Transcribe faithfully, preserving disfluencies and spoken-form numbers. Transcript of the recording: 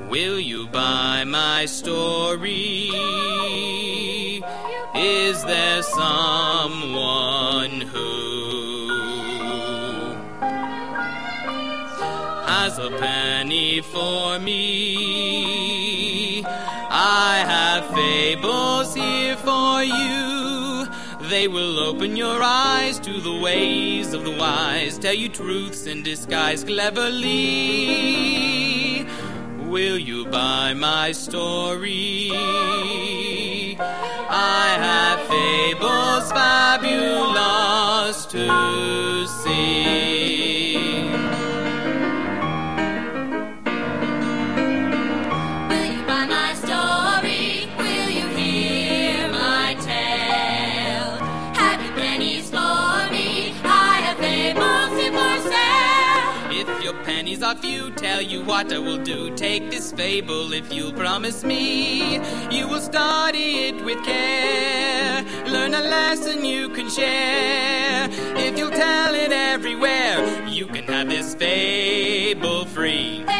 Will you buy my story? Is there someone who has a penny for me? I have fables here for you. They will open your eyes to the ways of the wise, tell you truths in disguise cleverly. Will you buy my story? I have fables fabulous to sing. Will you buy my story? Will you hear my tale? Have you pennies for me? I have fables here for sale. If your pennies are few, tell you what I will do. Take this fable if you'll promise me. You will study it with care, learn a lesson you can share. If you'll tell it everywhere, you can have this fable free.